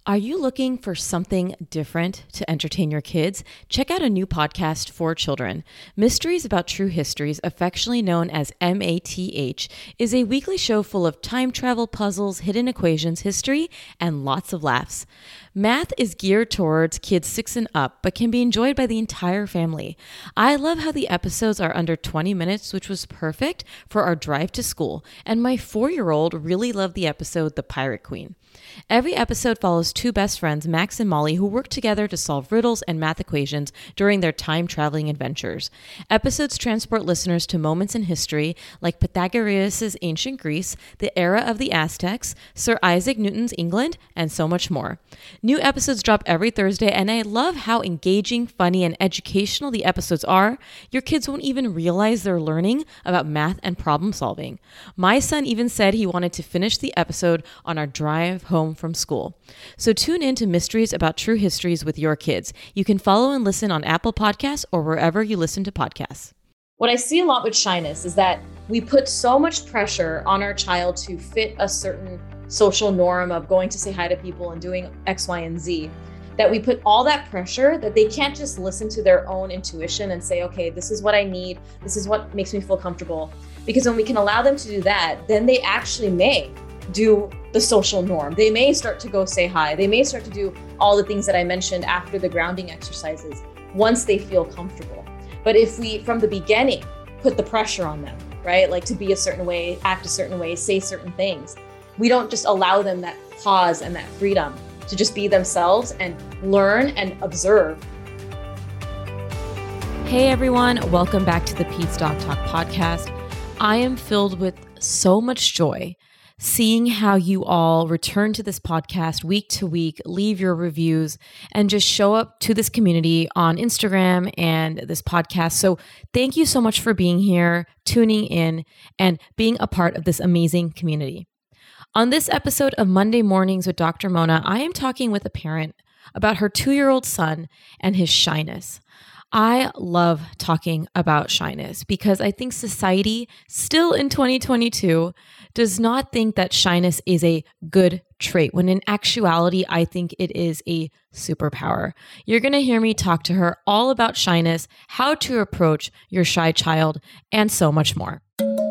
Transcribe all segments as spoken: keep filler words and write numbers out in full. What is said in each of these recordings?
Are you looking for something different to entertain your kids? Check out a new podcast for children. Mysteries About True Histories, affectionately known as M A T H, is a weekly show full of time travel, puzzles, hidden equations, history, and lots of laughs. Math is geared towards kids six and up, but can be enjoyed by the entire family. I love how the episodes are under twenty minutes, which was perfect for our drive to school, and my four-year-old really loved the episode The Pirate Queen. Every episode follows two best friends, Max and Molly, who work together to solve riddles and math equations during their time-traveling adventures. Episodes transport listeners to moments in history like Pythagoras' ancient Greece, the era of the Aztecs, Sir Isaac Newton's England, and so much more. New episodes drop every Thursday, and I love how engaging, funny, and educational the episodes are. Your kids won't even realize they're learning about math and problem solving. My son even said he wanted to finish the episode on our drive home from school. So tune in to Mysteries About True Histories with your kids. You can follow and listen on Apple Podcasts or wherever you listen to podcasts. What I see a lot with shyness is that we put so much pressure on our child to fit a certain social norm of going to say hi to people and doing X, Y, and Z, that we put all that pressure that they can't just listen to their own intuition and say, okay, this is what I need. This is what makes me feel comfortable. Because when we can allow them to do that, then they actually may do the social norm. They may start to go say hi. They may start to do all the things that I mentioned after the grounding exercises once they feel comfortable. But if we, from the beginning, put the pressure on them, right? Like to be a certain way, act a certain way, say certain things, we don't just allow them that pause and that freedom to just be themselves and learn and observe. Hey everyone, welcome back to the Pete's Dog Talk podcast. I am filled with so much joy seeing how you all return to this podcast week to week, leave your reviews, and just show up to this community on Instagram and this podcast. So thank you so much for being here, tuning in, and being a part of this amazing community. On this episode of Monday Mornings with Doctor Mona, I am talking with a parent about her two-year-old son and his shyness. I love talking about shyness because I think society still in twenty twenty-two does not think that shyness is a good trait, when in actuality, I think it is a superpower. You're going to hear me talk to her all about shyness, how to approach your shy child, and so much more.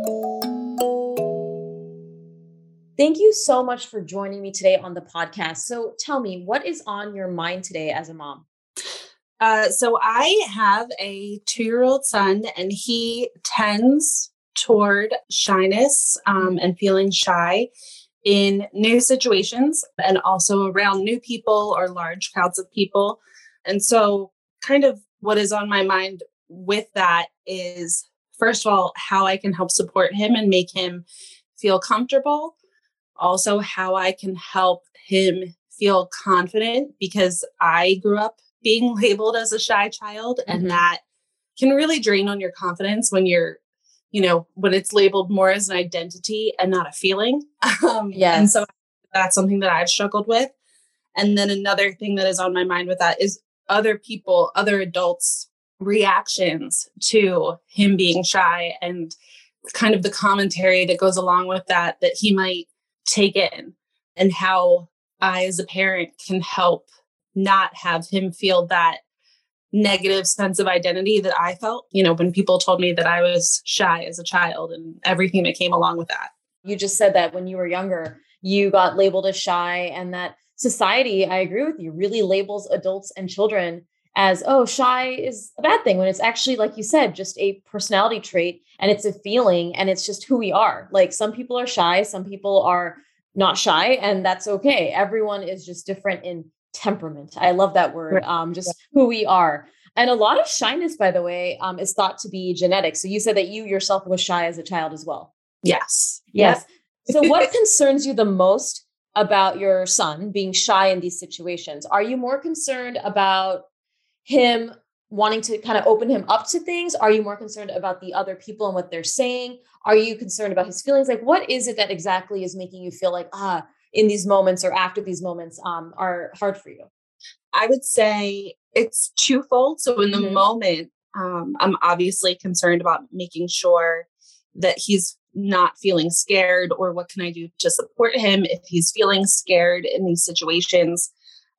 Thank you so much for joining me today on the podcast. So tell me, what is on your mind today as a mom? Uh, so I have a two-year-old son, and he tends toward shyness um, and feeling shy in new situations and also around new people or large crowds of people. And so kind of what is on my mind with that is, first of all, how I can help support him and make him feel comfortable. Also, how I can help him feel confident, because I grew up being labeled as a shy child, and mm-hmm. that can really drain on your confidence when you're, you know, when it's labeled more as an identity and not a feeling. Um, yes. And so that's something that I've struggled with. And then another thing that is on my mind with that is other people, other adults' reactions to him being shy, and kind of the commentary that goes along with that, that he might take in, and how I as a parent can help not have him feel that negative sense of identity that I felt, you know, when people told me that I was shy as a child and everything that came along with that. You just said that when you were younger, you got labeled as shy, and that society, I agree with you, really labels adults and children as, oh, shy is a bad thing, when it's actually, like you said, just a personality trait, and it's a feeling, and it's just who we are. Like, some people are shy, some people are not shy, and that's okay. Everyone is just different in temperament. I love that word. Um, just who we are. And a lot of shyness, by the way, um, is thought to be genetic. So you said that you yourself was shy as a child as well. Yes. Yes. So what concerns you the most about your son being shy in these situations? Are you more concerned about him wanting to kind of open him up to things? Are you more concerned about the other people and what they're saying? Are you concerned about his feelings? Like, what is it that exactly is making you feel like, ah, in these moments or after these moments um, are hard for you? I would say it's twofold. So in the Mm-hmm. moment, um, I'm obviously concerned about making sure that he's not feeling scared, or what can I do to support him if he's feeling scared in these situations.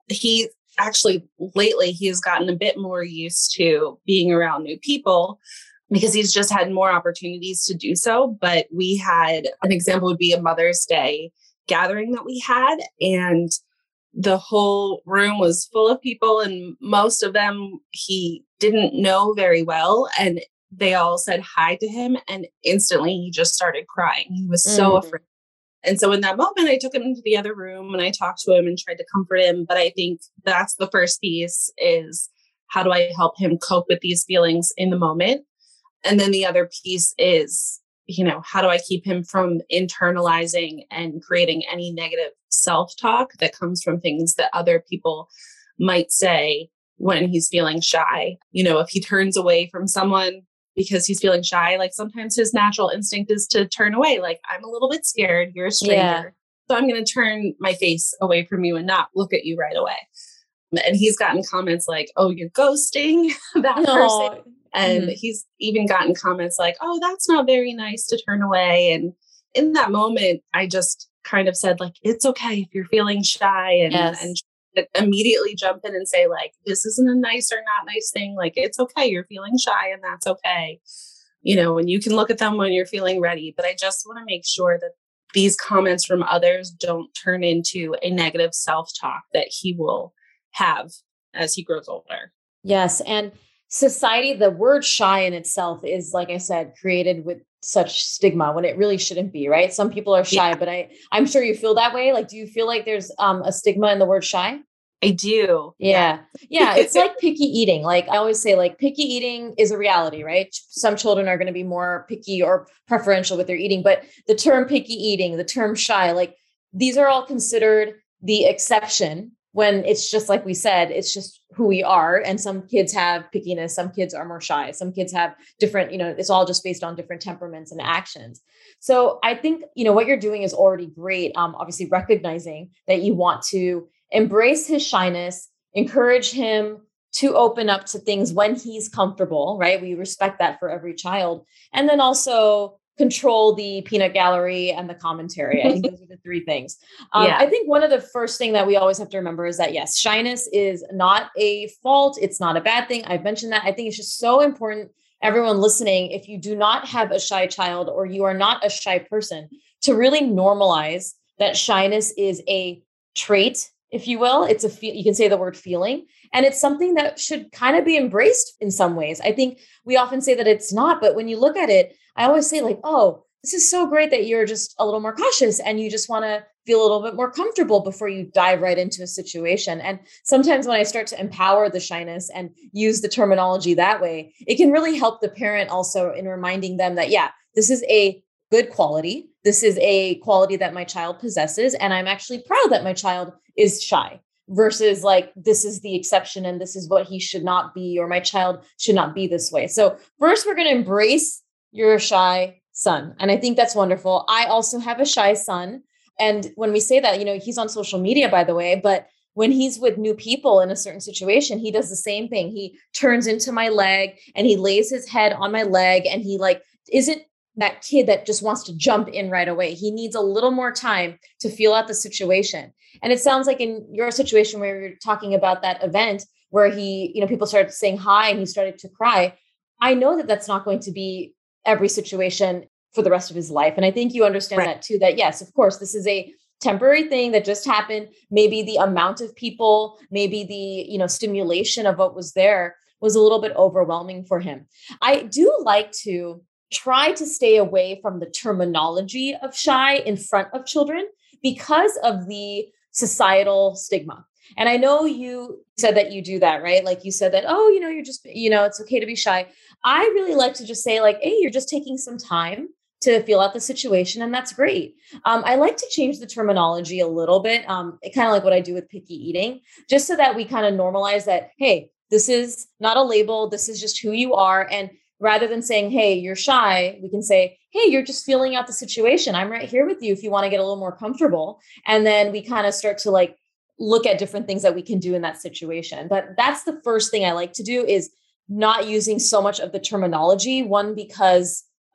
he actually lately he has gotten a bit more used to being around new people because he's just had more opportunities to do so. But we had an example would be a Mother's Day gathering that we had, and the whole room was full of people, and most of them he didn't know very well. And they all said hi to him, and instantly he just started crying. He was so Mm. afraid. And so in that moment, I took him into the other room and I talked to him and tried to comfort him. But I think that's the first piece is how do I help him cope with these feelings in the moment? And then the other piece is, you know, how do I keep him from internalizing and creating any negative self-talk that comes from things that other people might say when he's feeling shy? You know, if he turns away from someone because he's feeling shy, like sometimes his natural instinct is to turn away. Like, I'm a little bit scared. You're a stranger. Yeah. So I'm going to turn my face away from you and not look at you right away. And he's gotten comments like, oh, you're ghosting that person. No. And Mhm. he's even gotten comments like, oh, that's not very nice to turn away. And in that moment, I just kind of said, like, it's okay if you're feeling shy, and, Yes. and immediately jump in and say, like, this isn't a nice or not nice thing. Like, it's okay. You're feeling shy and that's okay. You know, and you can look at them when you're feeling ready. But I just want to make sure that these comments from others don't turn into a negative self-talk that he will have as he grows older. Yes. And society, the word shy in itself is, like I said, created with such stigma when it really shouldn't be, right? Some people are shy, Yeah. but I, I'm sure you feel that way. Like, do you feel like there's um, a stigma in the word shy? I do. Yeah. Yeah. It's like picky eating. Like I always say, like picky eating is a reality, right? Some children are going to be more picky or preferential with their eating, but the term picky eating, the term shy, like these are all considered the exception when it's just like we said, it's just who we are. And some kids have pickiness. Some kids are more shy. Some kids have different, you know, it's all just based on different temperaments and actions. So I think, you know, what you're doing is already great. Um, obviously recognizing that you want to embrace his shyness, encourage him to open up to things when he's comfortable, right? We respect that for every child. And then also control the peanut gallery and the commentary. I think those are the three things. Um, Yeah. I think one of the first thing that we always have to remember is that, yes, shyness is not a fault. It's not a bad thing. I've mentioned that. I think it's just so important, everyone listening, if you do not have a shy child or you are not a shy person, to really normalize that shyness is a trait, if you will. It's a fe- you can say the word feeling, and it's something that should kind of be embraced in some ways. I think we often say that it's not, but when you look at it, I always say like, oh, this is so great that you're just a little more cautious and you just want to feel a little bit more comfortable before you dive right into a situation. And sometimes when I start to empower the shyness and use the terminology that way, it can really help the parent also in reminding them that, yeah, this is a good quality. This is a quality that my child possesses. And I'm actually proud that my child is shy versus like, this is the exception and this is what he should not be, or my child should not be this way. So first, we're going to embrace your shy son. And I think that's wonderful. I also have a shy son. And when we say that, you know, he's on social media, by the way, but when he's with new people in a certain situation, he does the same thing. He turns into my leg and he lays his head on my leg and he like isn't that kid that just wants to jump in right away. He needs a little more time to feel out the situation. And it sounds like in your situation where you're talking about that event where he, you know, people started saying hi and he started to cry. I know that that's not going to be every situation for the rest of his life. And I think you understand Right. that too, that yes, of course, this is a temporary thing that just happened. Maybe the amount of people, maybe the, you know, stimulation of what was there was a little bit overwhelming for him. I do like to try to stay away from the terminology of shy in front of children because of the societal stigma. And I know you said that you do that, right? Like you said that, oh, you know, you're just, you know, it's okay to be shy. I really like to just say like, hey, you're just taking some time to feel out the situation. And that's great. Um, I like to change the terminology a little bit. Um, kind of like what I do with picky eating, just so that we kind of normalize that, hey, this is not a label. This is just who you are. And rather than saying, hey, you're shy, we can say, hey, you're just feeling out the situation. I'm right here with you if you want to get a little more comfortable. And then we kind of start to like look at different things that we can do in that situation. But that's the first thing I like to do is not using so much of the terminology. One, because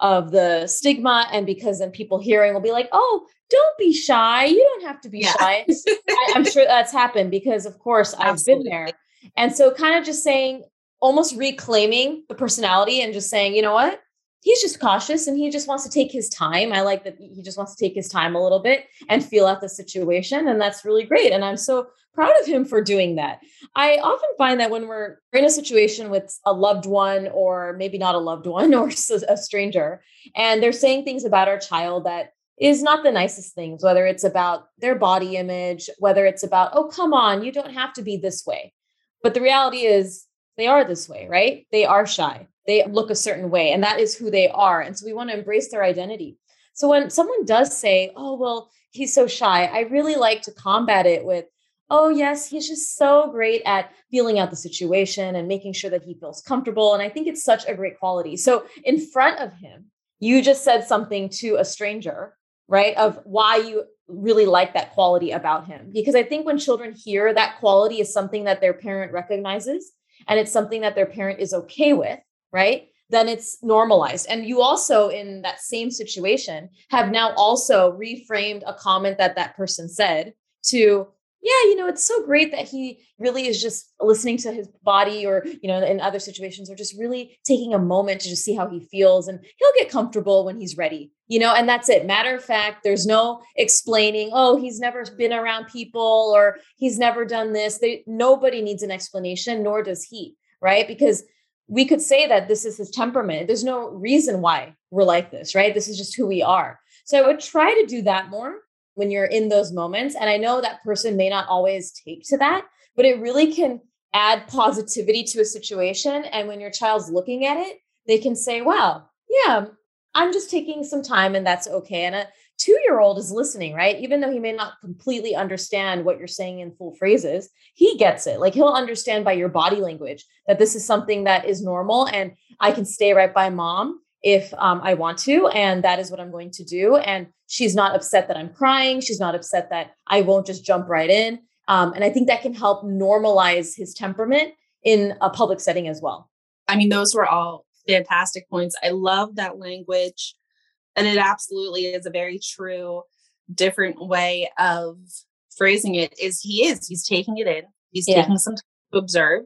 of the stigma. And because then people hearing will be like, oh, don't be shy. You don't have to be yeah. shy. I, I'm sure that's happened because of course I've Absolutely. been there. And so kind of just saying, almost reclaiming the personality and just saying, you know what? He's just cautious and he just wants to take his time. I like that he just wants to take his time a little bit and feel out the situation. And that's really great. And I'm so proud of him for doing that. I often find that when we're in a situation with a loved one, or maybe not a loved one, or a stranger, and they're saying things about our child that is not the nicest things, whether it's about their body image, whether it's about, oh, come on, you don't have to be this way. But the reality is they are this way, right? They are shy. They look a certain way, and that is who they are. And so we want to embrace their identity. So when someone does say, oh, well, he's so shy, I really like to combat it with, oh, yes, he's just so great at feeling out the situation and making sure that he feels comfortable. And I think it's such a great quality. So in front of him, you just said something to a stranger, right, of why you really like that quality about him. Because I think when children hear that quality is something that their parent recognizes, and it's something that their parent is okay with, right? Then it's normalized. And you also, in that same situation, have now also reframed a comment that that person said to, yeah, you know, it's so great that he really is just listening to his body, or, you know, in other situations, or just really taking a moment to just see how he feels, and he'll get comfortable when he's ready, you know, and that's it. Matter of fact, there's no explaining, oh, he's never been around people, or he's never done this. They, nobody needs an explanation, nor does he, right? Because we could say that this is his temperament. There's no reason why we're like this, right? This is just who we are. So I would try to do that more when you're in those moments. And I know that person may not always take to that, but it really can add positivity to a situation. And when your child's looking at it, they can say, wow, yeah, I'm just taking some time and that's okay. And a two-year-old is listening, right? Even though he may not completely understand what you're saying in full phrases, he gets it. Like, he'll understand by your body language that this is something that is normal, and I can stay right by mom if um, I want to, and that is what I'm going to do. And she's not upset that I'm crying. She's not upset that I won't just jump right in. Um, and I think that can help normalize his temperament in a public setting as well. I mean, those were all fantastic points. I love that language. And it absolutely is a very true, different way of phrasing it. Is he is, he's taking it in. He's yeah. taking some time to observe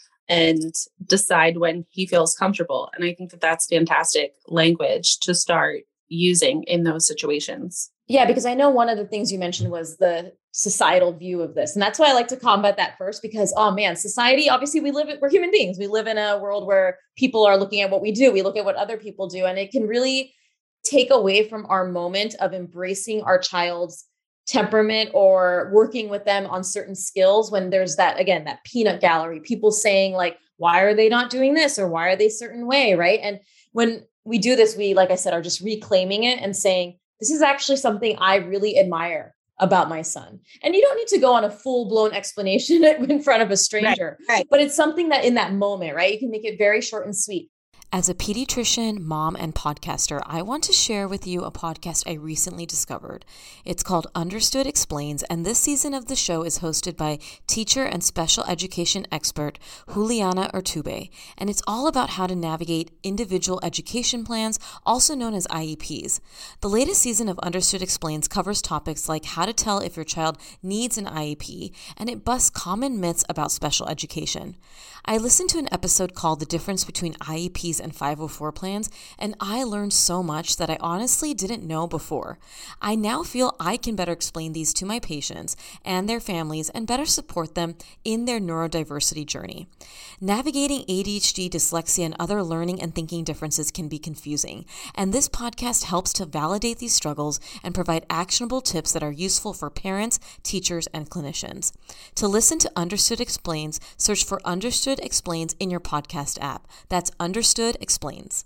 and decide when he feels comfortable. And I think that that's fantastic language to start using in those situations. Yeah, because I know one of the things you mentioned was the societal view of this. And that's why I like to combat that first, because, oh man, society, obviously we live, we're human beings. We live in a world where people are looking at what we do. We look at what other people do, and it can really take away from our moment of embracing our child's temperament or working with them on certain skills. When there's that, again, that peanut gallery, people saying like, why are they not doing this? Or why are they a certain way? Right. And when we do this, we, like I said, are just reclaiming it and saying, this is actually something I really admire about my son. And you don't need to go on a full blown explanation in front of a stranger, right, right. But it's something that in that moment, right, you can make it very short and sweet. As a pediatrician, mom, and podcaster, I want to share with you a podcast I recently discovered. It's called Understood Explains, and this season of the show is hosted by teacher and special education expert Juliana Urtube, and it's all about how to navigate individual education plans, also known as I E Ps. The latest season of Understood Explains covers topics like how to tell if your child needs an I E P, and it busts common myths about special education. I listened to an episode called The Difference Between I E Ps and five oh four plans, and I learned so much that I honestly didn't know before. I now feel I can better explain these to my patients and their families and better support them in their neurodiversity journey. Navigating A D H D, dyslexia, and other learning and thinking differences can be confusing, and this podcast helps to validate these struggles and provide actionable tips that are useful for parents, teachers, and clinicians. To listen to Understood Explains, search for Understood Explains in your podcast app. That's Understood Explains.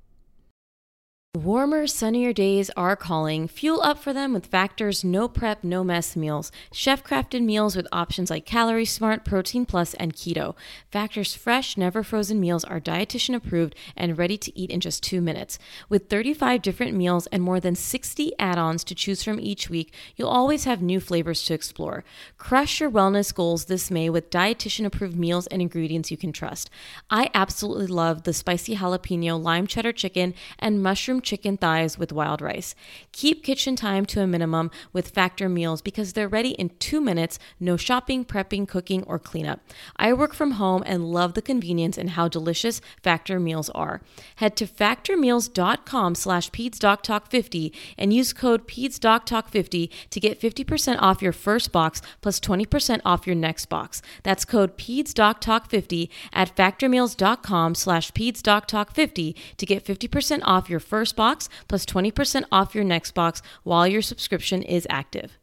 Warmer, sunnier days are calling. Fuel up for them with Factor's no prep, no mess meals. Chef-crafted meals with options like Calorie Smart, Protein Plus, and Keto. Factor's fresh, never frozen meals are dietitian approved and ready to eat in just two minutes. With thirty-five different meals and more than sixty add-ons to choose from each week, you'll always have new flavors to explore. Crush your wellness goals this May with dietitian approved meals and ingredients you can trust. I absolutely love the spicy jalapeno, lime cheddar chicken, and mushroom awesome chicken thighs with wild rice. Keep kitchen time to a minimum with Factor meals because they're ready in two minutes, no shopping, prepping, cooking, or cleanup. I work from home and love the convenience and how delicious Factor meals are. Head to factormeals.com slash PedsDocTalk50 and use code PedsDocTalk50 to get fifty percent off your first box plus twenty percent off your next box. That's code PedsDocTalk50 at factormeals.com slash PedsDocTalk50 to get fifty percent off your first box plus twenty percent off your next box while your subscription is active.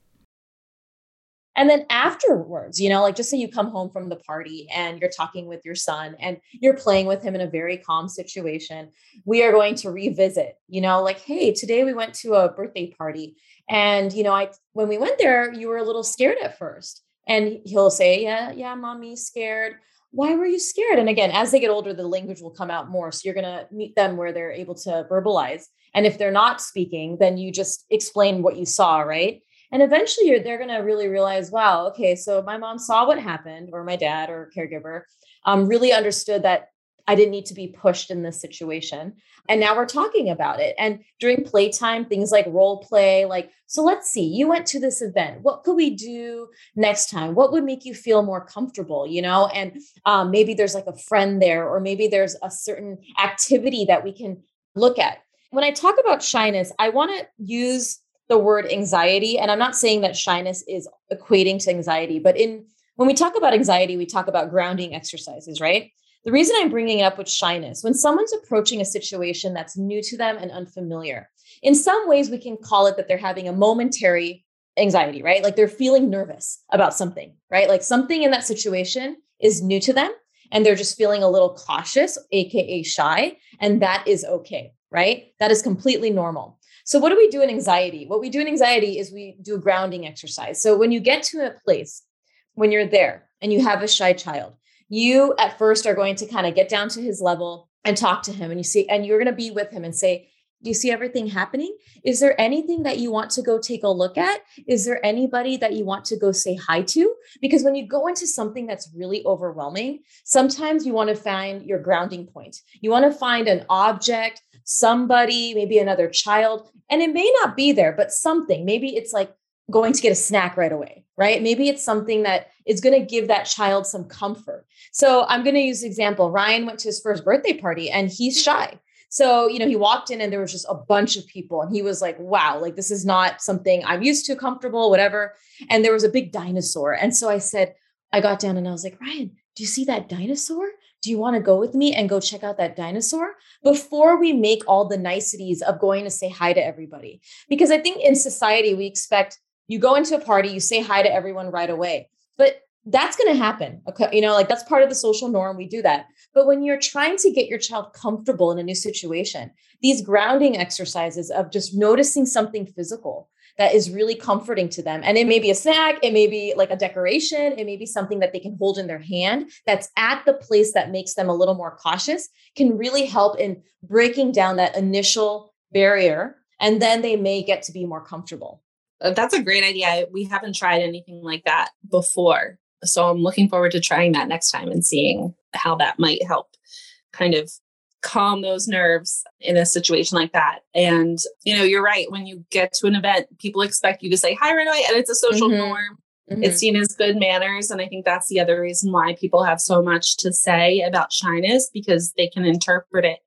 And then afterwards, you know, like just say you come home from the party and you're talking with your son and you're playing with him in a very calm situation. We are going to revisit, you know, like, hey, today we went to a birthday party. And, you know, I, when we went there, you were a little scared at first. And he'll say, yeah, yeah, mommy, scared. Why were you scared? And again, as they get older, the language will come out more. So you're going to meet them where they're able to verbalize. And if they're not speaking, then you just explain what you saw, right? And eventually you're, they're going to really realize, wow, okay, so my mom saw what happened, or my dad or caregiver um, really understood that I didn't need to be pushed in this situation. And now we're talking about it. And during playtime, things like role play, like, so let's see, you went to this event. What could we do next time? What would make you feel more comfortable, you know? And um, maybe there's like a friend there, or maybe there's a certain activity that we can look at. When I talk about shyness, I want to use the word anxiety. And I'm not saying that shyness is equating to anxiety, but in when we talk about anxiety, we talk about grounding exercises, right? The reason I'm bringing it up with shyness, when someone's approaching a situation that's new to them and unfamiliar, in some ways we can call it that they're having a momentary anxiety, right? Like they're feeling nervous about something, right? Like something in that situation is new to them and they're just feeling a little cautious, A K A shy, and that is okay, right? That is completely normal. So what do we do in anxiety? What we do in anxiety is we do a grounding exercise. So when you get to a place, when you're there and you have a shy child, you at first are going to kind of get down to his level and talk to him, and you see, and you're going to be with him and say, do you see everything happening? Is there anything that you want to go take a look at? Is there anybody that you want to go say hi to? Because when you go into something that's really overwhelming, sometimes you want to find your grounding point. You want to find an object, somebody, maybe another child, and it may not be there, but something. Maybe it's like going to get a snack right away, right? Maybe it's something that is going to give that child some comfort. So I'm going to use the example. Ryan went to his first birthday party and he's shy. So, you know, he walked in and there was just a bunch of people and he was like, wow, like this is not something I'm used to, comfortable, whatever. And there was a big dinosaur. And so I said, I got down and I was like, Ryan, do you see that dinosaur? Do you want to go with me and go check out that dinosaur before we make all the niceties of going to say hi to everybody? Because I think in society, we expect you go into a party, you say hi to everyone right away, but that's going to happen. Okay. You know, like that's part of the social norm. We do that. But when you're trying to get your child comfortable in a new situation, these grounding exercises of just noticing something physical that is really comforting to them. And it may be a snack, it may be like a decoration, it may be something that they can hold in their hand that's at the place that makes them a little more cautious, can really help in breaking down that initial barrier. And then they may get to be more comfortable. That's a great idea. We haven't tried anything like that before. So I'm looking forward to trying that next time and seeing how that might help kind of calm those nerves in a situation like that. And, you know, you're right. When you get to an event, people expect you to say hi right away, and it's a social mm-hmm. norm. Mm-hmm. It's seen as good manners. And I think that's the other reason why people have so much to say about shyness, because they can interpret it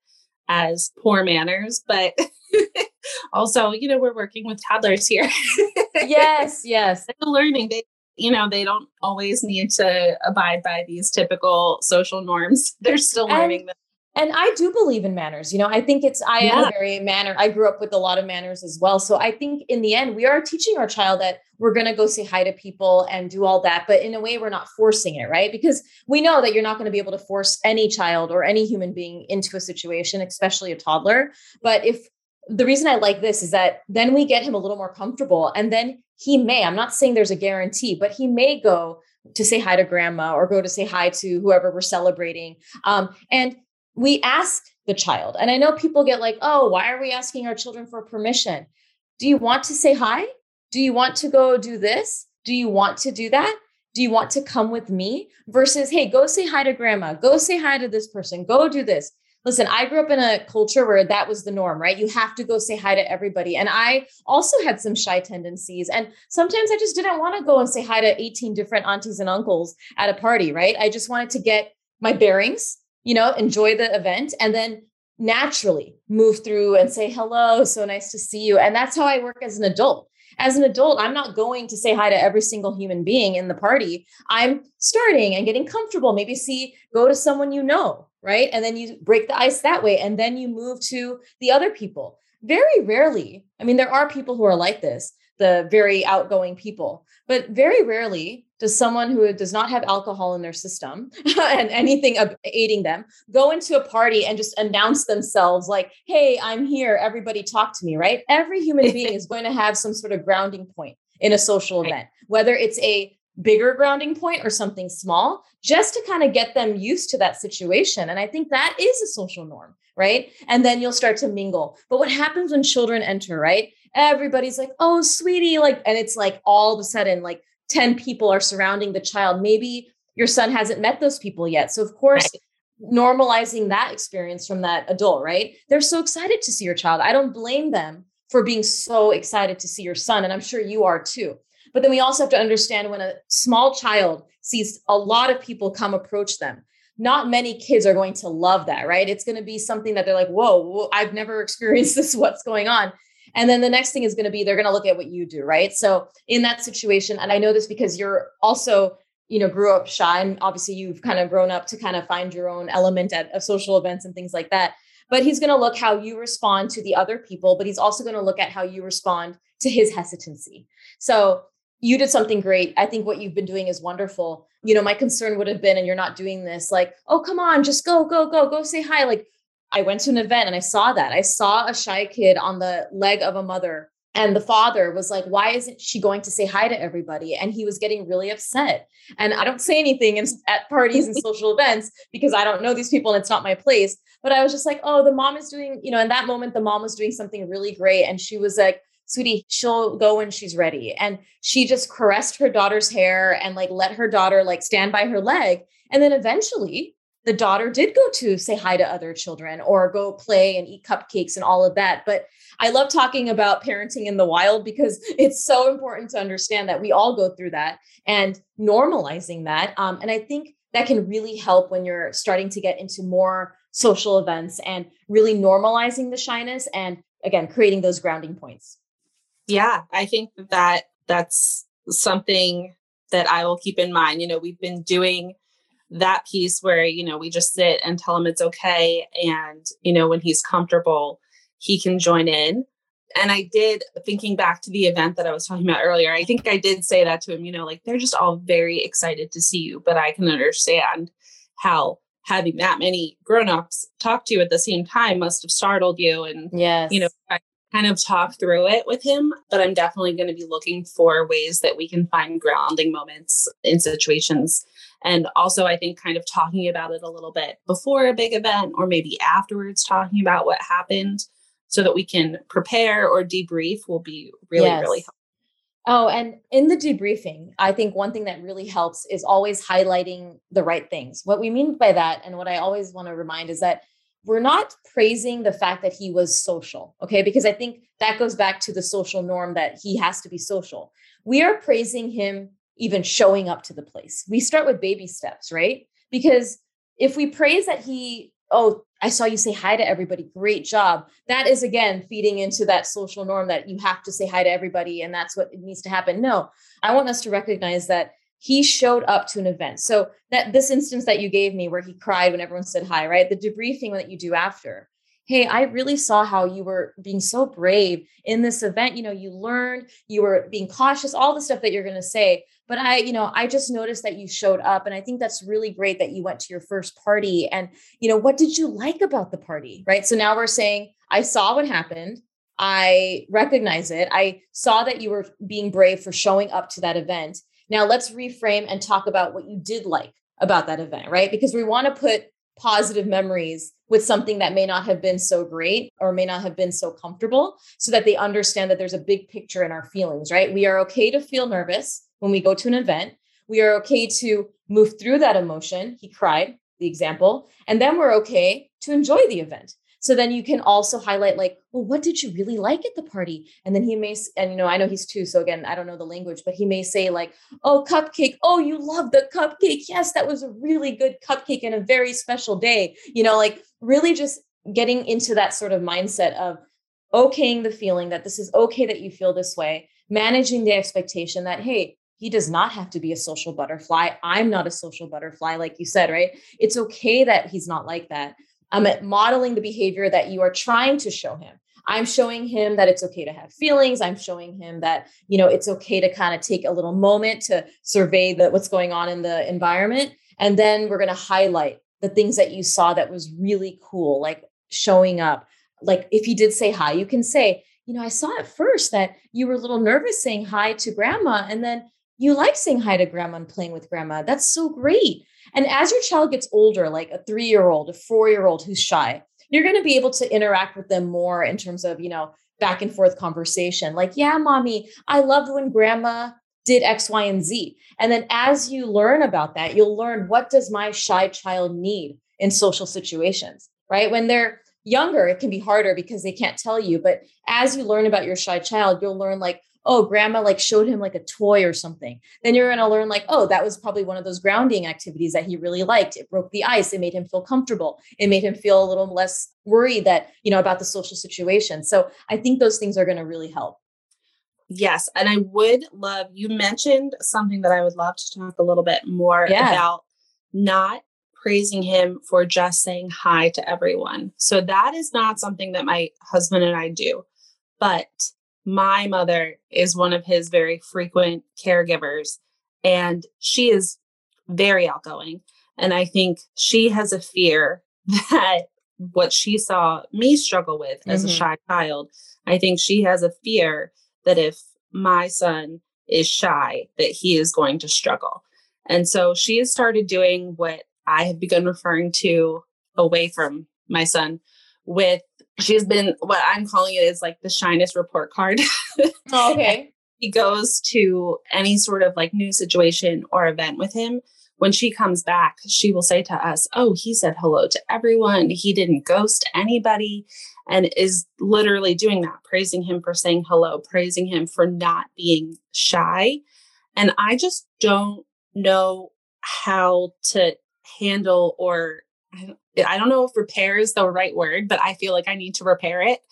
as poor manners. But also, you know, we're working with toddlers here. Yes, yes. They're learning. They, you know, they don't always need to abide by these typical social norms. They're still learning and, them. And I do believe in manners. You know, I think it's, I yeah. am a very manner. I grew up with a lot of manners as well. So I think in the end, we are teaching our child that we're going to go say hi to people and do all that. But in a way, we're not forcing it, right? Because we know that you're not going to be able to force any child or any human being into a situation, especially a toddler. But if the reason I like this is that then we get him a little more comfortable, and then he may, I'm not saying there's a guarantee, but he may go to say hi to grandma or go to say hi to whoever we're celebrating. Um, and we ask the child, and I know people get like, oh, why are we asking our children for permission? Do you want to say hi? Do you want to go do this? Do you want to do that? Do you want to come with me? Versus, hey, go say hi to grandma. Go say hi to this person. Go do this. listen, I grew up in a culture where that was the norm, right? You have to go say hi to everybody. And I also had some shy tendencies. And sometimes I just didn't want to go and say hi to eighteen different aunties and uncles at a party, right? I just wanted to get my bearings, you know, enjoy the event, and then naturally move through and say, hello, so nice to see you. And that's how I work as an adult. As an adult, I'm not going to say hi to every single human being in the party. I'm starting and getting comfortable. Maybe see, go to someone you know, right? And then you break the ice that way. And then you move to the other people. Very rarely, I mean, there are people who are like this, the very outgoing people, but very rarely does someone who does not have alcohol in their system and anything aiding them go into a party and just announce themselves like, hey, I'm here. Everybody talk to me, right? Every human being is going to have some sort of grounding point in a social event, whether it's a bigger grounding point or something small, just to kind of get them used to that situation. And I think that is a social norm, right? And then you'll start to mingle. But what happens when children enter, right? Everybody's like, oh, sweetie, like, and it's like all of a sudden, like ten people are surrounding the child. Maybe your son hasn't met those people yet. So of course, right, normalizing that experience from that adult, right? They're so excited to see your child. I don't blame them for being so excited to see your son. And I'm sure you are too. But then we also have to understand when a small child sees a lot of people come approach them, not many kids are going to love that, right? It's going to be something that they're like, whoa, whoa, I've never experienced this. What's going on? And then the next thing is going to be, they're going to look at what you do, right? So in that situation, and I know this because you're also, you know, grew up shy, and obviously you've kind of grown up to kind of find your own element at, at social events and things like that. But he's going to look how you respond to the other people, but he's also going to look at how you respond to his hesitancy. So you did something great. I think what you've been doing is wonderful. You know, my concern would have been, and you're not doing this, like, oh, come on, just go, go, go, go say hi. Like, I went to an event and I saw that. I saw a shy kid on the leg of a mother, and the father was like, why isn't she going to say hi to everybody? And he was getting really upset. And I don't say anything in, at parties and social events because I don't know these people and it's not my place. But I was just like, oh, the mom is doing, you know, in that moment, the mom was doing something really great. And she was like, sweetie, she'll go when she's ready. And she just caressed her daughter's hair and like let her daughter like stand by her leg. And then eventually the daughter did go to say hi to other children or go play and eat cupcakes and all of that. But I love talking about parenting in the wild because it's so important to understand that we all go through that and normalizing that. Um, and I think that can really help when you're starting to get into more social events and really normalizing the shyness and, again, creating those grounding points. Yeah, I think that that's something that I will keep in mind. You know, we've been doing that piece where, you know, we just sit and tell him it's okay. And, you know, when he's comfortable, he can join in. And I did, thinking back to the event that I was talking about earlier, I think I did say that to him, you know, like, they're just all very excited to see you, but I can understand how having that many grownups talk to you at the same time must have startled you. And, yes, you know, I kind of talk through it with him, but I'm definitely going to be looking for ways that we can find grounding moments in situations. And also, I think kind of talking about it a little bit before a big event or maybe afterwards, talking about what happened so that we can prepare or debrief will be really, yes. really helpful. Oh, and in the debriefing, I think one thing that really helps is always highlighting the right things. What we mean by that, and what I always want to remind, is that we're not praising the fact that he was social, okay? Because I think that goes back to the social norm that he has to be social. We are praising him even showing up to the place. We start with baby steps, right? Because if we praise that he, oh, I saw you say hi to everybody, great job. That is, again, feeding into that social norm that you have to say hi to everybody and that's what needs to happen. No, I want us to recognize that he showed up to an event. So that this instance that you gave me where he cried when everyone said hi, right? The debriefing that you do after. Hey, I really saw how you were being so brave in this event. You know, you learned, you were being cautious, all the stuff that you're going to say. But I, you know, I just noticed that you showed up. And I think that's really great that you went to your first party. And, you know, what did you like about the party, right? So now we're saying, I saw what happened. I recognize it. I saw that you were being brave for showing up to that event. Now let's reframe and talk about what you did like about that event, right? Because we want to put positive memories with something that may not have been so great or may not have been so comfortable so that they understand that there's a big picture in our feelings, right? We are okay to feel nervous when we go to an event. We are okay to move through that emotion. He cried, the example. And then we're okay to enjoy the event. So then you can also highlight like, well, what did you really like at the party? And then he may, and you know, I know he's two. So again, I don't know the language, but he may say like, oh, cupcake. Oh, you love the cupcake. Yes, that was a really good cupcake and a very special day. You know, like really just getting into that sort of mindset of okaying the feeling that this is okay that you feel this way, managing the expectation that, hey, he does not have to be a social butterfly. I'm not a social butterfly, like you said, right? It's okay that he's not like that. I'm at modeling the behavior that you are trying to show him. I'm showing him that it's okay to have feelings. I'm showing him that, you know, it's okay to kind of take a little moment to survey the, what's going on in the environment. And then we're going to highlight the things that you saw that was really cool, like showing up. Like if he did say hi, you can say, you know, I saw at first that you were a little nervous saying hi to grandma. And then you like saying hi to grandma and playing with grandma. That's so great. And as your child gets older, like a three-year-old, a four-year-old who's shy, you're going to be able to interact with them more in terms of, you know, back and forth conversation. Like, yeah, mommy, I loved when grandma did X, Y, and Z. And then as you learn about that, you'll learn, what does my shy child need in social situations, right? When they're younger, it can be harder because they can't tell you. But as you learn about your shy child, you'll learn like, oh, grandma like showed him like a toy or something. Then you're going to learn like, oh, that was probably one of those grounding activities that he really liked. It broke the ice. It made him feel comfortable. It made him feel a little less worried that, you know, about the social situation. So I think those things are going to really help. Yes. And I would love, you mentioned something that I would love to talk a little bit more yeah. about, not praising him for just saying hi to everyone. So that is not something that my husband and I do, but my mother is one of his very frequent caregivers, and she is very outgoing. And I think she has a fear that what she saw me struggle with mm-hmm. as a shy child, I think she has a fear that if my son is shy, that he is going to struggle. And so she has started doing what I have begun referring to away from my son with, she's been, what I'm calling it is like the shyness report card. Oh, okay. He goes to any sort of like new situation or event with him. When she comes back, she will say to us, oh, he said hello to everyone. He didn't ghost anybody, and is literally doing that, praising him for saying hello, praising him for not being shy. And I just don't know how to handle, or I don't, I don't know if repair is the right word, but I feel like I need to repair it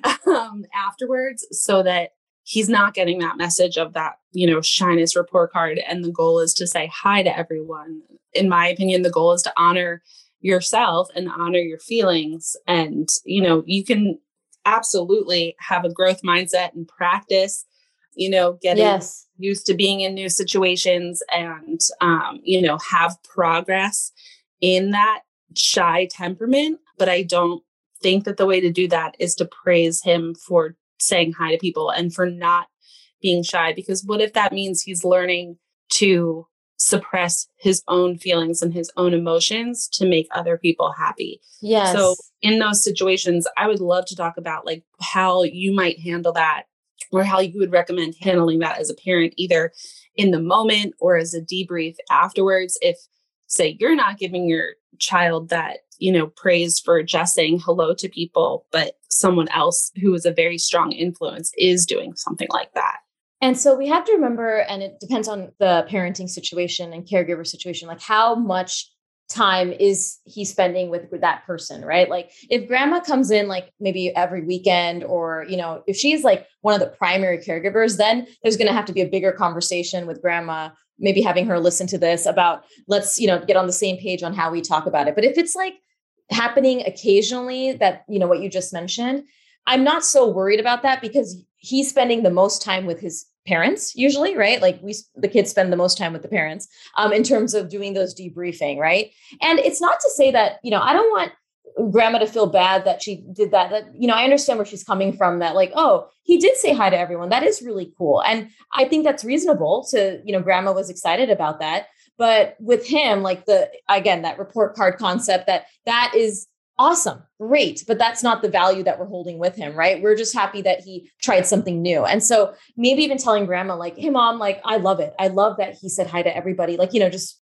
um, afterwards so that he's not getting that message of that, you know, shyness report card. And the goal is to say hi to everyone. In my opinion, the goal is to honor yourself and honor your feelings. And, you know, you can absolutely have a growth mindset and practice, you know, getting yes. used to being in new situations and, um, you know, have progress in that shy temperament. But I don't think that the way to do that is to praise him for saying hi to people and for not being shy, because what if that means he's learning to suppress his own feelings and his own emotions to make other people happy? Yes. So in those situations, I would love to talk about like how you might handle that, or how you would recommend handling that as a parent, either in the moment or as a debrief afterwards. If, say, you're not giving your child that, you know, praise for just saying hello to people, but someone else who is a very strong influence is doing something like that. And so we have to remember, and it depends on the parenting situation and caregiver situation, like how much time is he spending with, with that person, right? Like if grandma comes in like maybe every weekend, or, you know, if she's like one of the primary caregivers, then there's going to have to be a bigger conversation with grandma, maybe having her listen to this about, let's, you know, get on the same page on how we talk about it. But if it's like happening occasionally, that, you know, what you just mentioned, I'm not so worried about that, because he's spending the most time with his parents usually, right? Like we, the kids spend the most time with the parents um, in terms of doing those debriefing, right? And it's not to say that, you know, I don't want grandma to feel bad that she did that, that, you know, I understand where she's coming from, that like, oh, he did say hi to everyone. That is really cool. And I think that's reasonable to, you know, grandma was excited about that. But with him, like the, again, that report card concept, that that is awesome. Great. But that's not the value that we're holding with him, right? We're just happy that he tried something new. And so maybe even telling grandma like, hey mom, like, I love it. I love that he said hi to everybody. Like, you know, just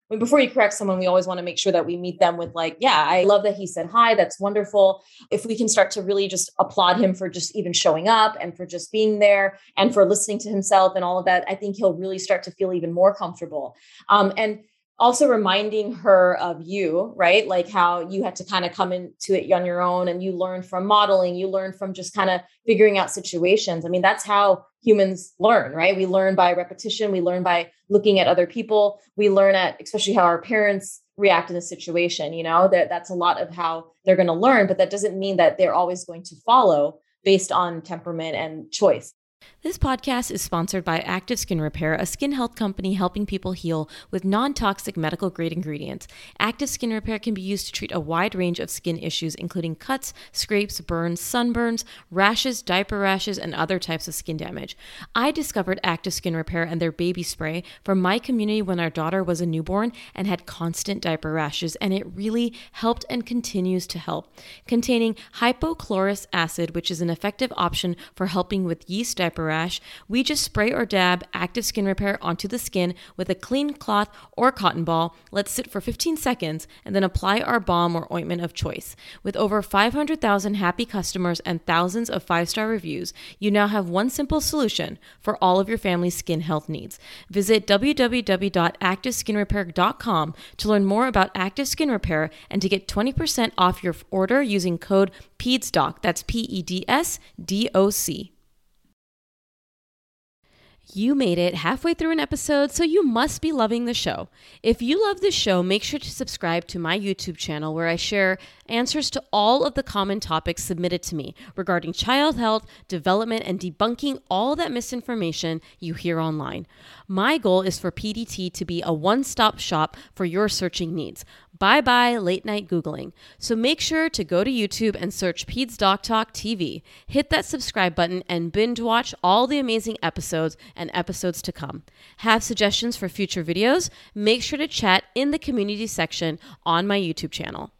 when before you correct someone, we always want to make sure that we meet them with like, yeah, I love that he said hi. That's wonderful. If we can start to really just applaud him for just even showing up and for just being there and for listening to himself and all of that, I think he'll really start to feel even more comfortable. Um, and also reminding her of you, right? Like how you had to kind of come into it on your own and you learned from modeling, you learned from just kind of figuring out situations. I mean, that's how humans learn, right? We learn by repetition. We learn by looking at other people. We learn at, especially how our parents react in a situation, you know, that that's a lot of how they're going to learn, but that doesn't mean that they're always going to follow based on temperament and choice. This podcast is sponsored by Active Skin Repair, a skin health company helping people heal with non-toxic medical-grade ingredients. Active Skin Repair can be used to treat a wide range of skin issues, including cuts, scrapes, burns, sunburns, rashes, diaper rashes, and other types of skin damage. I discovered Active Skin Repair and their baby spray from my community when our daughter was a newborn and had constant diaper rashes, and it really helped and continues to help. Containing hypochlorous acid, which is an effective option for helping with yeast diaper rash, we just spray or dab Active Skin Repair onto the skin with a clean cloth or cotton ball, let sit for fifteen seconds, and then apply our balm or ointment of choice. With over five hundred thousand happy customers and thousands of five-star reviews, you now have one simple solution for all of your family's skin health needs. Visit w w w dot active skin repair dot com to learn more about Active Skin Repair and to get twenty percent off your order using code PEDSDOC. That's P E D S D O C. You made it halfway through an episode, so you must be loving the show. If you love the show, make sure to subscribe to my YouTube channel where I share answers to all of the common topics submitted to me regarding child health, development, and debunking all that misinformation you hear online. My goal is for P D T to be a one-stop shop for your searching needs. Bye-bye late night Googling. So make sure to go to YouTube and search Peds Doc Talk T V. Hit that subscribe button and binge watch all the amazing episodes and episodes to come. Have suggestions for future videos? Make sure to chat in the community section on my YouTube channel.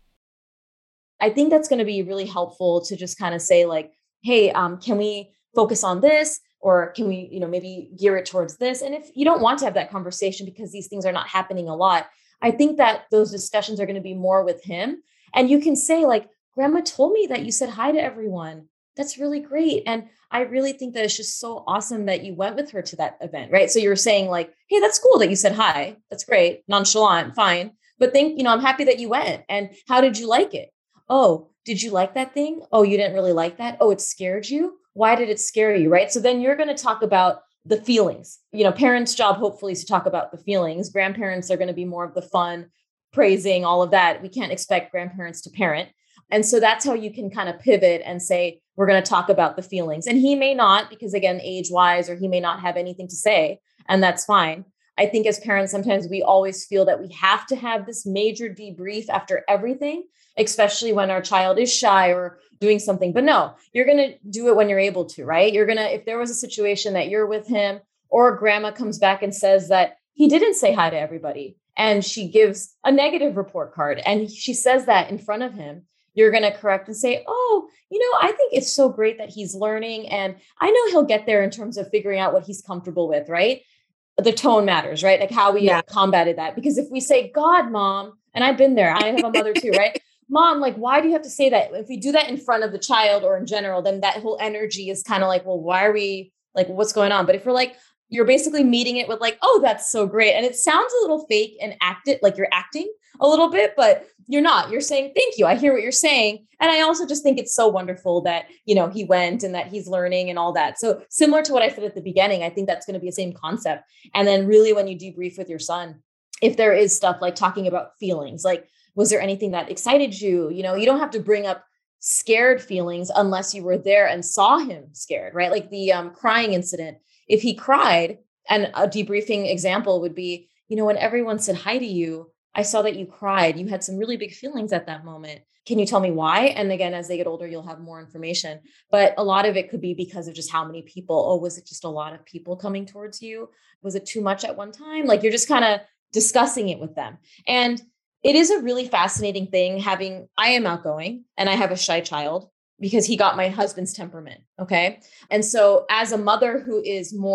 I think that's going to be really helpful to just kind of say like, hey, um, can we focus on this? Or can we, you know, maybe gear it towards this? And if you don't want to have that conversation because these things are not happening a lot, I think that those discussions are going to be more with him. And you can say like, Grandma told me that you said hi to everyone. That's really great. And I really think that it's just so awesome that you went with her to that event, right? So you're saying like, hey, that's cool that you said hi. That's great. Nonchalant, fine. But think, you know, I'm happy that you went. And how did you like it? Oh, did you like that thing? Oh, you didn't really like that? Oh, it scared you? Why did it scare you, right? So then you're going to talk about the feelings. You know, parents' job hopefully is to talk about the feelings. Grandparents are going to be more of the fun, praising, all of that. We can't expect grandparents to parent. And so that's how you can kind of pivot and say, we're going to talk about the feelings. And he may not, because again, age-wise, or he may not have anything to say, and that's fine. I think as parents, sometimes we always feel that we have to have this major debrief after everything, especially when our child is shy or doing something. But no, you're going to do it when you're able to, right? You're going to, if there was a situation that you're with him or grandma comes back and says that he didn't say hi to everybody and she gives a negative report card and she says that in front of him, you're going to correct and say, oh, you know, I think it's so great that he's learning. And I know he'll get there in terms of figuring out what he's comfortable with, right? The tone matters, right? Like how we yeah. combated that. Because if we say, God, Mom, and I've been there, I have a mother too, right? Mom, like, why do you have to say that? If we do that in front of the child or in general, then that whole energy is kind of like, well, why are we like, what's going on? But if we're like, you're basically meeting it with like, oh, that's so great. And it sounds a little fake and acted like you're acting a little bit, but you're not. You're saying, thank you. I hear what you're saying. And I also just think it's so wonderful that, you know, he went and that he's learning and all that. So similar to what I said at the beginning, I think that's going to be the same concept. And then really when you debrief with your son, if there is stuff like talking about feelings, like, was there anything that excited you? You know, you don't have to bring up scared feelings unless you were there and saw him scared, right? Like the um, crying incident. If he cried, and a debriefing example would be, you know, when everyone said hi to you, I saw that you cried. You had some really big feelings at that moment. Can you tell me why? And again, as they get older, you'll have more information. But a lot of it could be because of just how many people. Oh, was it just a lot of people coming towards you? Was it too much at one time? Like you're just kind of discussing it with them. And it is a really fascinating thing having, I am outgoing and I have a shy child because he got my husband's temperament. Okay. And so as a mother who is more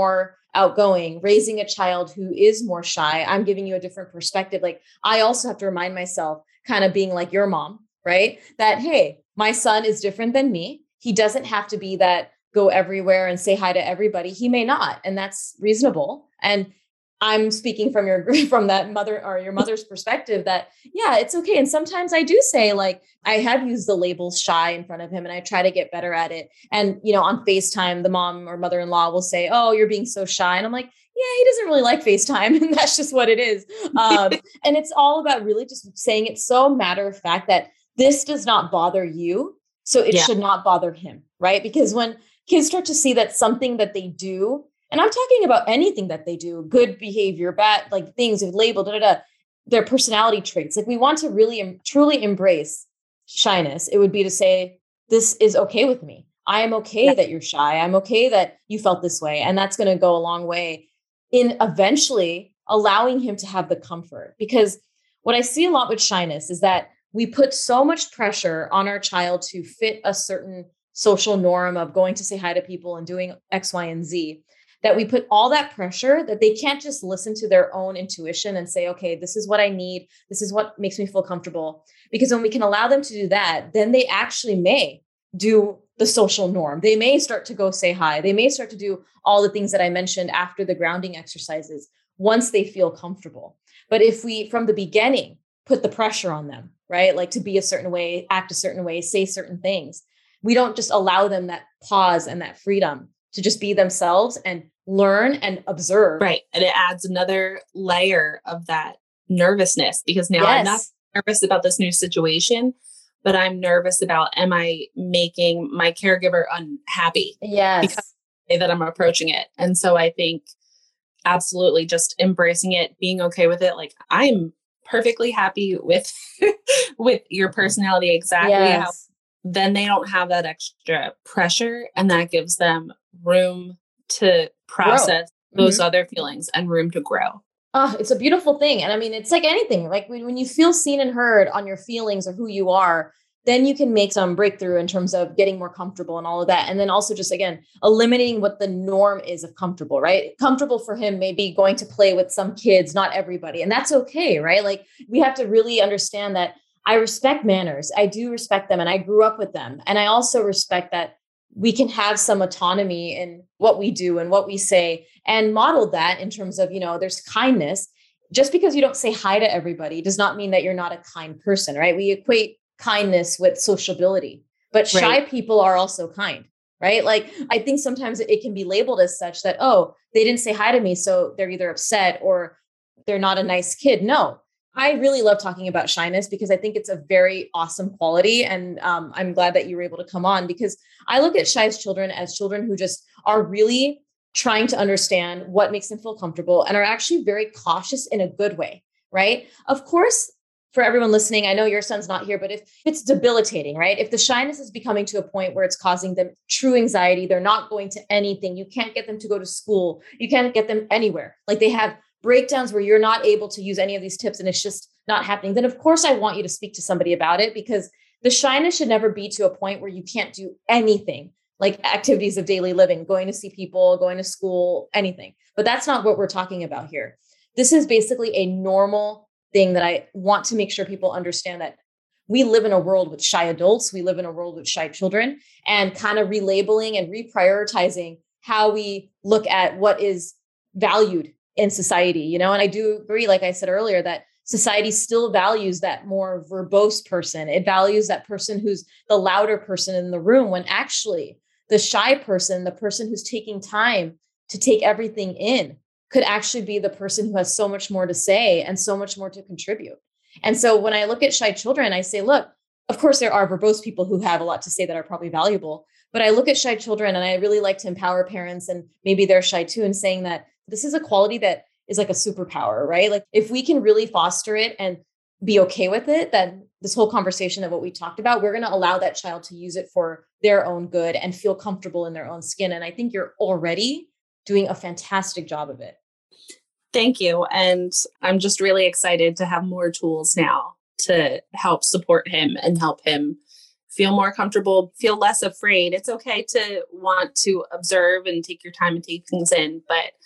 outgoing, raising a child who is more shy, I'm giving you a different perspective. Like I also have to remind myself, kind of being like your mom, right? That, hey, my son is different than me. He doesn't have to be that go everywhere and say hi to everybody. He may not, and that's reasonable. And I'm speaking from your from that mother or your mother's perspective that, yeah, it's okay. And sometimes I do say, like, I have used the label shy in front of him and I try to get better at it. And, you know, on FaceTime, the mom or mother-in-law will say, oh, you're being so shy. And I'm like, yeah, he doesn't really like FaceTime. And that's just what it is. Um, and it's all about really just saying it so matter of fact that this does not bother you. So it Yeah. should not bother him, right? Because when kids start to see that something that they do, and I'm talking about anything that they do, good behavior, bad, like things are labeled, da, da, da, their personality traits. Like we want to really em- truly embrace shyness. It would be to say, this is okay with me. I am okay Yeah. that you're shy. I'm okay that you felt this way. And that's going to go a long way in eventually allowing him to have the comfort. Because what I see a lot with shyness is that we put so much pressure on our child to fit a certain social norm of going to say hi to people and doing X, Y, and Z, that we put all that pressure that they can't just listen to their own intuition and say, okay, this is what I need. This is what makes me feel comfortable. Because when we can allow them to do that, then they actually may do the social norm. They may start to go say hi. They may start to do all the things that I mentioned after the grounding exercises once they feel comfortable. But if we, from the beginning, put the pressure on them, right? Like to be a certain way, act a certain way, say certain things, we don't just allow them that pause and that freedom to just be themselves and learn and observe. Right. And it adds another layer of that nervousness because now I'm not Yes. nervous about this new situation, but I'm nervous about, am I making my caregiver unhappy Yes. because of the way that I'm approaching it? And so I think absolutely just embracing it, being okay with it. Like I'm perfectly happy with, with your personality exactly how. Yes. Then they don't have that extra pressure and that gives them room to process Grow. those Mhm. other feelings and room to grow. Oh, it's a beautiful thing. And I mean, it's like anything, like when, when you feel seen and heard on your feelings or who you are, then you can make some breakthrough in terms of getting more comfortable and all of that. And then also just, again, eliminating what the norm is of comfortable, right? Comfortable for him may be going to play with some kids, not everybody. And that's okay, right? Like we have to really understand that I respect manners. I do respect them and I grew up with them. And I also respect that we can have some autonomy in what we do and what we say and model that in terms of, you know, there's kindness. Just because you don't say hi to everybody does not mean that you're not a kind person, right? We equate kindness with sociability, but shy Right. people are also kind, right? Like I think sometimes it can be labeled as such that, oh, they didn't say hi to me, so they're either upset or they're not a nice kid. No, I really love talking about shyness because I think it's a very awesome quality. And um, I'm glad that you were able to come on because I look at shy children as children who just are really trying to understand what makes them feel comfortable and are actually very cautious in a good way, right? Of course, for everyone listening, I know your son's not here, but if it's debilitating, right? If the shyness is becoming to a point where it's causing them true anxiety, they're not going to anything. You can't get them to go to school. You can't get them anywhere. Like they have breakdowns where you're not able to use any of these tips and it's just not happening, then of course I want you to speak to somebody about it because the shyness should never be to a point where you can't do anything like activities of daily living, going to see people, going to school, anything. But that's not what we're talking about here. This is basically a normal thing that I want to make sure people understand that we live in a world with shy adults. We live in a world with shy children and kind of relabeling and reprioritizing how we look at what is valued in society, you know, and I do agree, like I said earlier, that society still values that more verbose person. It values that person who's the louder person in the room when actually the shy person, the person who's taking time to take everything in could actually be the person who has so much more to say and so much more to contribute. And so when I look at shy children, I say, look, of course, there are verbose people who have a lot to say that are probably valuable, but I look at shy children and I really like to empower parents and maybe they're shy too and saying that this is a quality that is like a superpower, right? Like if we can really foster it and be okay with it, then this whole conversation of what we talked about, we're going to allow that child to use it for their own good and feel comfortable in their own skin. And I think you're already doing a fantastic job of it. Thank you. And I'm just really excited to have more tools now to help support him and help him feel more comfortable, feel less afraid. It's okay to want to observe and take your time and take things in, but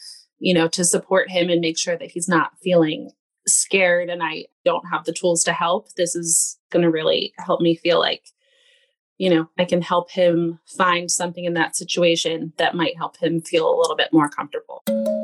you know, to support him and make sure that he's not feeling scared and I don't have the tools to help, this is going to really help me feel like, you know, I can help him find something in that situation that might help him feel a little bit more comfortable.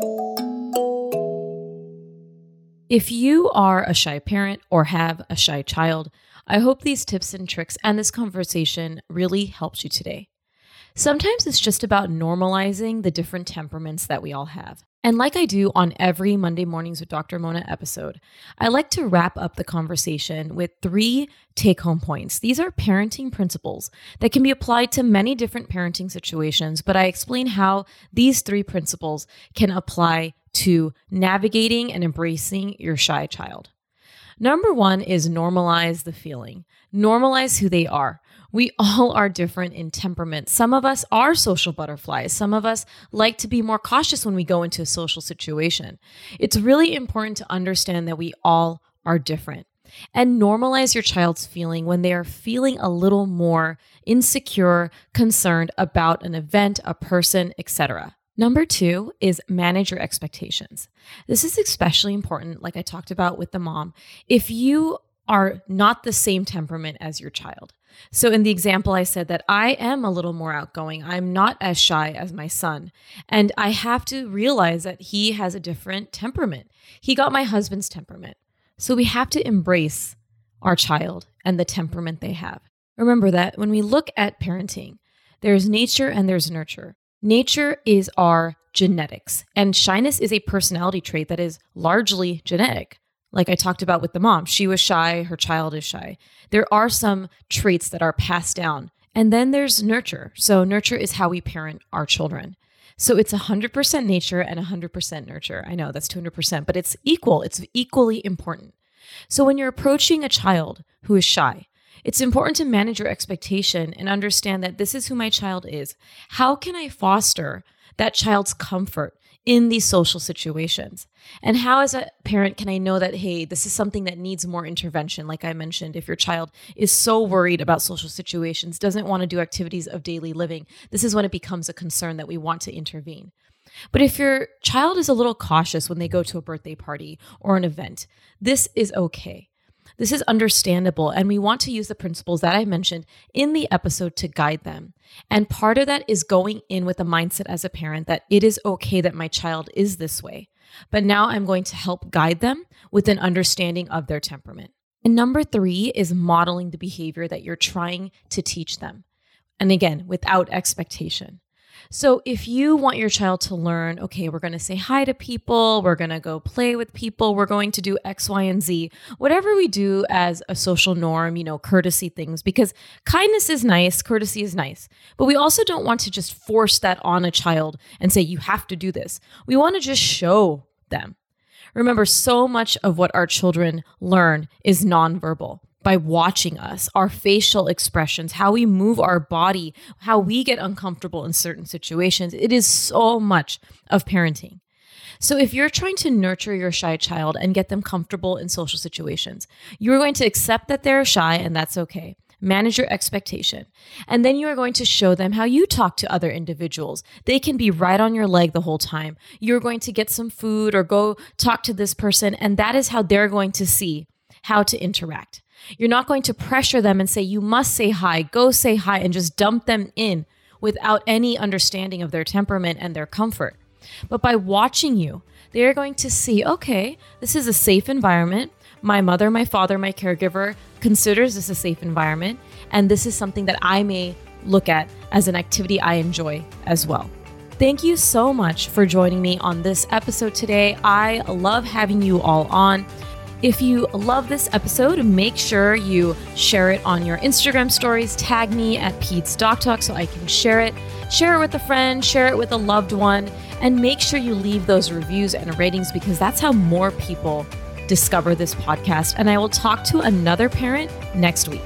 If you are a shy parent or have a shy child, I hope these tips and tricks and this conversation really helps you today. Sometimes it's just about normalizing the different temperaments that we all have. And like I do on every Monday Mornings with Doctor Mona episode, I like to wrap up the conversation with three take-home points. These are parenting principles that can be applied to many different parenting situations, but I explain how these three principles can apply to navigating and embracing your shy child. Number one is normalize the feeling. Normalize who they are. We all are different in temperament. Some of us are social butterflies. Some of us like to be more cautious when we go into a social situation. It's really important to understand that we all are different. And normalize your child's feeling when they are feeling a little more insecure, concerned about an event, a person, et cetera. Number two is manage your expectations. This is especially important, like I talked about with the mom, if you are not the same temperament as your child. So in the example, I said that I am a little more outgoing. I'm not as shy as my son. And I have to realize that he has a different temperament. He got my husband's temperament. So we have to embrace our child and the temperament they have. Remember that when we look at parenting, there's nature and there's nurture. Nature is our genetics, and shyness is a personality trait that is largely genetic. Like I talked about with the mom, she was shy, her child is shy. There are some traits that are passed down. And then there's nurture. So nurture is how we parent our children. So it's one hundred percent nature and one hundred percent nurture. I know that's two hundred percent, but it's equal. It's equally important. So when you're approaching a child who is shy, it's important to manage your expectation and understand that this is who my child is. How can I foster that child's comfort in these social situations? And how, as a parent, can I know that, hey, this is something that needs more intervention? Like I mentioned, if your child is so worried about social situations, doesn't want to do activities of daily living, this is when it becomes a concern that we want to intervene. But if your child is a little cautious when they go to a birthday party or an event, this is okay. This is understandable, and we want to use the principles that I mentioned in the episode to guide them. And part of that is going in with a mindset as a parent that it is okay that my child is this way, but now I'm going to help guide them with an understanding of their temperament. And number three is modeling the behavior that you're trying to teach them. And again, without expectation. So if you want your child to learn, okay, we're going to say hi to people, we're going to go play with people, we're going to do X, Y, and Z, whatever we do as a social norm, you know, courtesy things, because kindness is nice, courtesy is nice, but we also don't want to just force that on a child and say, you have to do this. We want to just show them. Remember, so much of what our children learn is nonverbal. By watching us, our facial expressions, how we move our body, how we get uncomfortable in certain situations. It is so much of parenting. So if you're trying to nurture your shy child and get them comfortable in social situations, you're going to accept that they're shy, and that's okay. Manage your expectation. And then you are going to show them how you talk to other individuals. They can be right on your leg the whole time. You're going to get some food or go talk to this person, and that is how they're going to see how to interact. You're not going to pressure them and say, you must say hi, go say hi, and just dump them in without any understanding of their temperament and their comfort. But by watching you, they're going to see, okay, this is a safe environment. My mother, my father, my caregiver considers this a safe environment. And this is something that I may look at as an activity I enjoy as well. Thank you so much for joining me on this episode today. I love having you all on. If you love this episode, make sure you share it on your Instagram stories. Tag me at Peds Doc Talk so I can share it. Share it with a friend, share it with a loved one, and make sure you leave those reviews and ratings because that's how more people discover this podcast. And I will talk to another parent next week.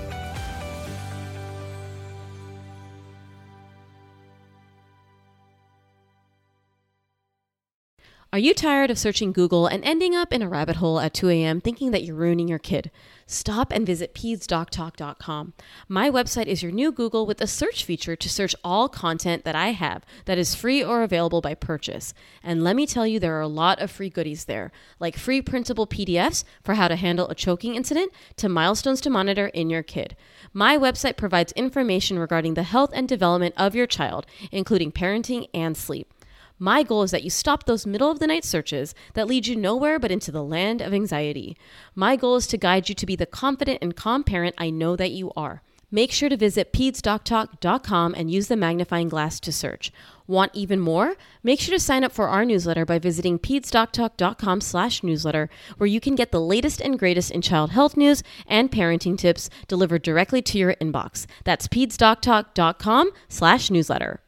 Are you tired of searching Google and ending up in a rabbit hole at two a.m. thinking that you're ruining your kid? Stop and visit peds doc talk dot com. My website is your new Google with a search feature to search all content that I have that is free or available by purchase. And let me tell you, there are a lot of free goodies there, like free printable P D Fs for how to handle a choking incident to milestones to monitor in your kid. My website provides information regarding the health and development of your child, including parenting and sleep. My goal is that you stop those middle of the night searches that lead you nowhere but into the land of anxiety. My goal is to guide you to be the confident and calm parent I know that you are. Make sure to visit peds doc talk dot com and use the magnifying glass to search. Want even more? Make sure to sign up for our newsletter by visiting peds doc talk dot com slash newsletter, where you can get the latest and greatest in child health news and parenting tips delivered directly to your inbox. That's peds doc talk dot com slash newsletter.